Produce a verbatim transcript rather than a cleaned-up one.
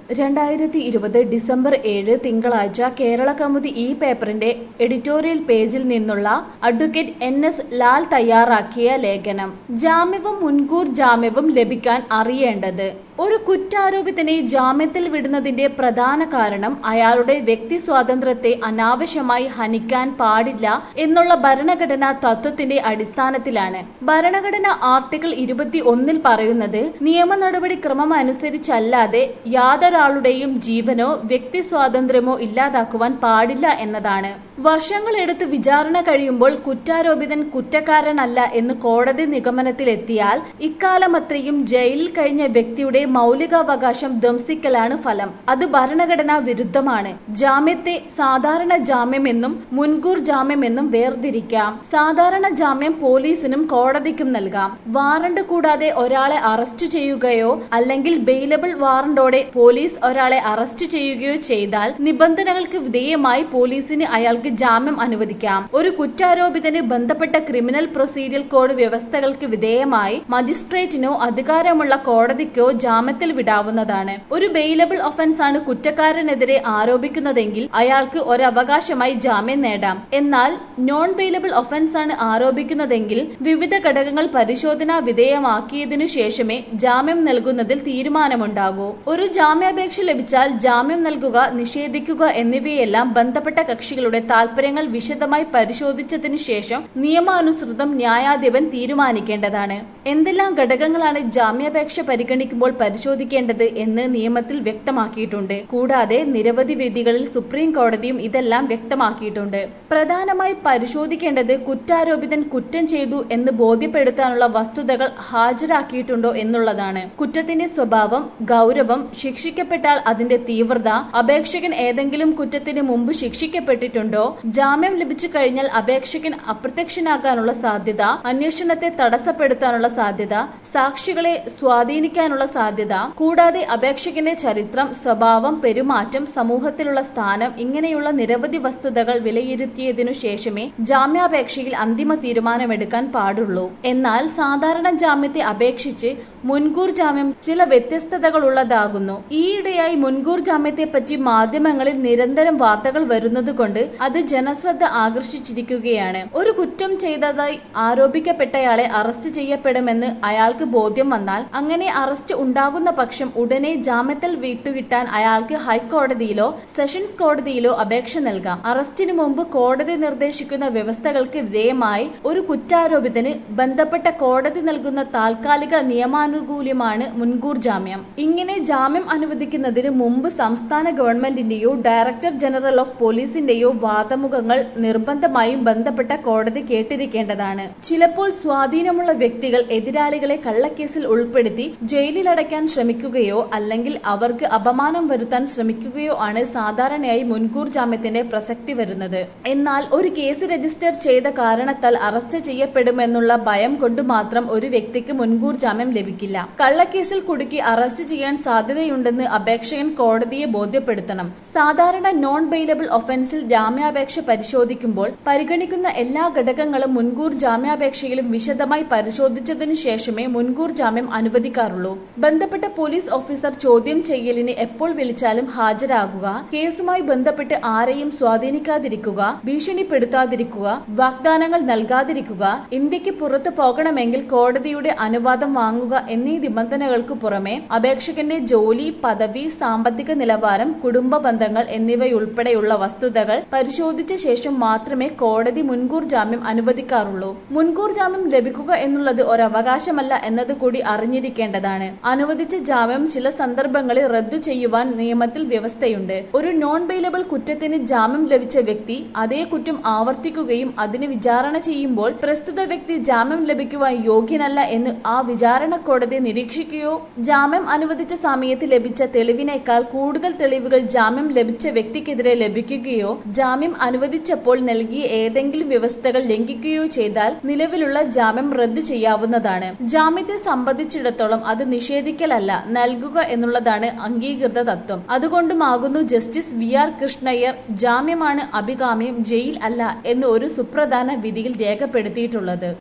രണ്ടായിരത്തി ഇരുപത് ഡിസംബർ ഏഴ് തിങ്കളാഴ്ച കേരള കൗമുദി ഈ പേപ്പറിന്റെ എഡിറ്റോറിയൽ പേജിൽ നിന്നുള്ള അഡ്വക്കേറ്റ് എൻ എസ് ലാൽ തയ്യാറാക്കിയ ലേഖനം. ജാമ്യവും മുൻകൂർ ജാമ്യവും ലഭിക്കാൻ അറിയേണ്ടത്. ഒരു കുറ്റാരോപിതനെ ജാമ്യത്തിൽ വിടുന്നതിന്റെ പ്രധാന കാരണം അയാളുടെ വ്യക്തി സ്വാതന്ത്ര്യത്തെ അനാവശ്യമായി ഹനിക്കാൻ പാടില്ല എന്നുള്ള ഭരണഘടനാ തത്വത്തിന്റെ അടിസ്ഥാനത്തിലാണ്. ഭരണഘടന ആർട്ടിക്കിൾ ഇരുപത്തി ഒന്നിൽ പറയുന്നത് നിയമ നടപടി ക്രമം അനുസരിച്ചല്ലാതെ യാതൊരാളുടെയും ജീവനോ വ്യക്തി സ്വാതന്ത്ര്യമോ ഇല്ലാതാക്കുവാൻ പാടില്ല എന്നതാണ്. വർഷങ്ങളെടുത്ത് വിചാരണ കഴിയുമ്പോൾ കുറ്റാരോപിതൻ കുറ്റക്കാരനല്ല എന്ന് കോടതി നിഗമനത്തിലെത്തിയാൽ ഇക്കാലമത്രയും ജയിലിൽ കഴിഞ്ഞ വ്യക്തിയുടെ മൗലികാവകാശം ധ്വംസിക്കലാണ് ഫലം. അത് ഭരണഘടനാ വിരുദ്ധമാണ്. ജാമ്യത്തെ സാധാരണ ജാമ്യമെന്നും മുൻകൂർ ജാമ്യമെന്നും വേർതിരിക്കാം. സാധാരണ ജാമ്യം പോലീസിനും കോടതിക്കും നൽകാം. വാറണ്ട് കൂടാതെ ഒരാളെ അറസ്റ്റ് ചെയ്യുകയോ അല്ലെങ്കിൽ ബെയിലബിൾ വാറണ്ടോടെ പോലീസ് ഒരാളെ അറസ്റ്റ് ചെയ്യുകയോ ചെയ്താൽ നിബന്ധനകൾക്ക് വിധേയമായി പോലീസിന് അയാൾക്ക് ജാമ്യം അനുവദിക്കാം. ഒരു കുറ്റാരോപിതന് ബന്ധപ്പെട്ട ക്രിമിനൽ പ്രൊസീജിയർ കോഡ് വ്യവസ്ഥകൾക്ക് വിധേയമായി മജിസ്ട്രേറ്റിനോ അധികാരമുള്ള കോടതിക്കോ ജാമ്യത്തിൽ വിടാവുന്നതാണ്. ഒരു ബെയിലബിൾ ഒഫൻസ് ആണ് കുറ്റക്കാരനെതിരെ ആരോപിക്കുന്നതെങ്കിൽ അയാൾക്ക് ഒരവകാശമായി ജാമ്യം നേടാം. എന്നാൽ നോൺ ബെയിലബിൾ ഒഫൻസ് ആണ് ആരോപിക്കുന്നതെങ്കിൽ വിവിധ ഘടകങ്ങൾ പരിശോധനാ വിധേയമാക്കിയതിനു ശേഷമേ ജാമ്യം നൽകുന്നതിൽ തീരുമാനമുണ്ടാകൂ. ഒരു ജാമ്യാപേക്ഷ ലഭിച്ചാൽ ജാമ്യം നൽകുക, നിഷേധിക്കുക എന്നിവയെല്ലാം ബന്ധപ്പെട്ട കക്ഷികളുടെ താൽപര്യങ്ങൾ വിശദമായി പരിശോധിച്ചതിനു ശേഷം നിയമാനുസൃതം ന്യായാധിപൻ തീരുമാനിക്കേണ്ടതാണ്. എന്തെല്ലാം ഘടകങ്ങളാണ് ജാമ്യാപേക്ഷ പരിഗണിക്കുമ്പോൾ പരിശോധിക്കേണ്ടത് എന്ന് നിയമത്തിൽ വ്യക്തമാക്കിയിട്ടുണ്ട്. കൂടാതെ നിരവധി വിധികളിൽ സുപ്രീം കോടതിയും ഇതെല്ലാം വ്യക്തമാക്കിയിട്ടുണ്ട്. പ്രധാനമായി പരിശോധിക്കേണ്ടത് കുറ്റാരോപിതൻ കുറ്റം ചെയ്തു എന്ന് ബോധ്യപ്പെടുത്താനുള്ള വസ്തുതകൾ ഹാജരാക്കിയിട്ടുണ്ടോ എന്നുള്ളതാണ്. കുറ്റത്തിന്റെ സ്വഭാവം, ഗൗരവം, ശിക്ഷിക്കപ്പെട്ടാൽ അതിന്റെ തീവ്രത, അപേക്ഷകൻ ഏതെങ്കിലും കുറ്റത്തിന് മുമ്പ് ശിക്ഷിക്കപ്പെട്ടിട്ടുണ്ടോ, ജാമ്യം ലഭിച്ചു കഴിഞ്ഞാൽ അപേക്ഷകൻ അപ്രത്യക്ഷനാകാനുള്ള സാധ്യത, അന്വേഷണത്തെ തടസ്സപ്പെടുത്താനുള്ള സാധ്യത, സാക്ഷികളെ സ്വാധീനിക്കാനുള്ള സാധ്യത, കൂടാതെ അപേക്ഷകന്റെ ചരിത്രം, സ്വഭാവം, പെരുമാറ്റം, സമൂഹത്തിലുള്ള സ്ഥാനം, ഇങ്ങനെയുള്ള നിരവധി വസ്തുതകൾ വിലയിരുത്തിയതിനു ശേഷമേ ജാമ്യാപേക്ഷയിൽ അന്തിമ തീരുമാനമെടുക്കാൻ പാടുള്ളൂ. എന്നാൽ സാധാരണ ജാമ്യത്തെ അപേക്ഷിച്ച് മുൻകൂർ ജാമ്യം ചില വ്യത്യസ്തതകൾ ഉള്ളതാകുന്നു. ഈയിടെയായി മുൻകൂർ ജാമ്യത്തെ പറ്റി മാധ്യമങ്ങളിൽ നിരന്തരം വാർത്തകൾ വരുന്നതുകൊണ്ട് അത് ജനശ്രദ്ധ ആകർഷിച്ചിരിക്കുകയാണ്. ഒരു കുറ്റം ചെയ്തതായി ആരോപിക്കപ്പെട്ടയാളെ അറസ്റ്റ് ചെയ്യപ്പെടുമെന്ന് അയാൾക്ക് ബോധ്യം വന്നാൽ അങ്ങനെ അറസ്റ്റ് ഉണ്ടാകുന്ന പക്ഷം ഉടനെ ജാമ്യത്തിൽ വിട്ടുകിട്ടാൻ അയാൾക്ക് ഹൈക്കോടതിയിലോ സെഷൻസ് കോടതിയിലോ അപേക്ഷ നൽകാം. അറസ്റ്റിന് മുമ്പ് കോടതി നിർദ്ദേശിക്കുന്ന വ്യവസ്ഥകൾക്ക് വിധേയമായി ഒരു കുറ്റാരോപിതന് ബന്ധപ്പെട്ട കോടതി നൽകുന്ന താൽക്കാലിക നിയമാനുകൂല്യമാണ് മുൻകൂർ ജാമ്യം. ഇങ്ങനെ ജാമ്യം അനുവദിക്കുന്നതിന് മുമ്പ് സംസ്ഥാന ഗവൺമെന്റിന്റെയോ ഡയറക്ടർ ജനറൽ ഓഫ് പോലീസിന്റെയോ വാദമുഖങ്ങൾ നിർബന്ധമായും ബന്ധപ്പെട്ട കോടതി കേട്ടിരിക്കേണ്ടതാണ്. ചിലപ്പോൾ സ്വാധീനമുള്ള വ്യക്തികൾ എതിരാളികളെ കള്ളക്കേസിൽ ഉൾപ്പെടുത്തി ജയിലിലടയ്ക്കാൻ ശ്രമിക്കുകയോ അല്ലെങ്കിൽ അവർക്ക് അപമാനം വരുത്താൻ ശ്രമിക്കുകയോ ആണ് സാധാരണയായി മുൻകൂർ ജാമ്യത്തിന്റെ പ്രസക്തി വരുന്നത്. എന്നാൽ ഒരു കേസ് രജിസ്റ്റർ ചെയ്ത കാരണത്താൽ അറസ്റ്റ് ചെയ്യപ്പെടുമെന്നുള്ള ഭയം കൊണ്ട് മാത്രം ഒരു വ്യക്തിക്ക് മുൻകൂർ ജാമ്യം ലഭിക്കില്ല. കള്ളക്കേസിൽ കുടുക്കി അറസ്റ്റ് ചെയ്യാൻ സാധ്യതയുണ്ടെന്ന് അപേക്ഷകൻ കോടതിയെ ബോധ്യപ്പെടുത്തണം. സാധാരണ നോൺ ബെയിലബിൾ ഒഫൻസിൽ ജാമ്യാപേക്ഷ പരിശോധിക്കുമ്പോൾ പരിഗണിക്കുന്ന എല്ലാ ഘടകങ്ങളും മുൻകൂർ ജാമ്യാപേക്ഷയിലും വിശദമായി പരിശോധിച്ചതിനു ശേഷമേ മുൻകൂർ ജാമ്യം അനുവദിക്കാറുള്ളൂ. ബന്ധപ്പെട്ട പോലീസ് ഓഫീസർ ചോദ്യം ചെയ്യലിന് എപ്പോൾ വിളിച്ചാലും ഹാജരാകുക, കേസുമായി ബന്ധപ്പെട്ട് ആരെയും സ്വാധീനിക്കാതിരിക്കുക, ഭീഷണിപ്പെടുത്താതിരിക്കുക, വാഗ്ദാനങ്ങൾ നൽകാതിരിക്കുക, ഇന്ത്യക്ക് പുറത്തു പോകണമെങ്കിൽ കോടതിയുടെ അനുവാദം വാങ്ങുക എന്നീ നിബന്ധനകൾക്ക് പുറമെ അപേക്ഷകന്റെ ജോലി, പദവി, സാമ്പത്തിക നിലവാരം, കുടുംബ ബന്ധങ്ങൾ എന്നിവയുൾപ്പെടെയുള്ള വസ്തുതകൾ പരിശോധിച്ച ശേഷം മാത്രമേ കോടതി മുൻകൂർ ജാമ്യം അനുവദിക്കാറുള്ളൂ. മുൻകൂർ ജാമ്യം ലഭിക്കുക എന്നുള്ളത് ഒരവകാശമല്ല എന്നത് കൂടി അറിഞ്ഞിരിക്കേണ്ടതാണ്. അനുവദിച്ച ജാമ്യം ചില സന്ദർഭങ്ങളിൽ റദ്ദു ചെയ്യുവാൻ നിയമത്തിൽ വ്യവസ്ഥയുണ്ട്. ഒരു നോൺ ബെയിലബിൾ കുറ്റത്തിന് ജാമ്യം ലഭിച്ച വ്യക്തി അതേ കുറ്റം ആവർത്തിക്കുകയും അതിന് വിചാരണ ചെയ്യുമ്പോൾ പ്രസ്തുത വ്യക്തി ജാമ്യം ലഭിക്കുവാൻ യോഗ്യനല്ല എന്ന് ആ വിചാരണ കോടതി നിരീക്ഷിക്കുകയോ ജാമ്യം അനുവദിച്ച സമയത്ത് ലഭിച്ച തെളിവിനേക്കാൾ കൂടുതൽ തെളിവുകൾ ജാമ്യം ലഭിച്ച വ്യക്തിക്കെതിരെ ലഭിക്കുകയോ ജാമ്യം അനുവദിച്ചപ്പോൾ നൽകിയ ഏതെങ്കിലും വ്യവസ്ഥകൾ ലംഘിക്കുകയോ ചെയ്താൽ നിലവിലുള്ള ജാമ്യം റദ്ദു ചെയ്യാവുന്നതാണ്. ജാമ്യത്തെ സംബന്ധിച്ചിടത്തോളം അത് നിഷേധിക്കലല്ല, നൽകുക എന്നുള്ളതാണ് അംഗീകൃത തത്വം. അതുകൊണ്ടുമാകുന്നു ജസ്റ്റിസ് വി ആർ കൃഷ്ണയ്യർ ജാമ്യമാണ് അഭികാമ്യം, ജയിൽ അല്ല എന്ന് ഒരു സുപ്രധാന വിധിയിൽ രേഖപ്പെടുത്തിയിട്ടുള്ളത്.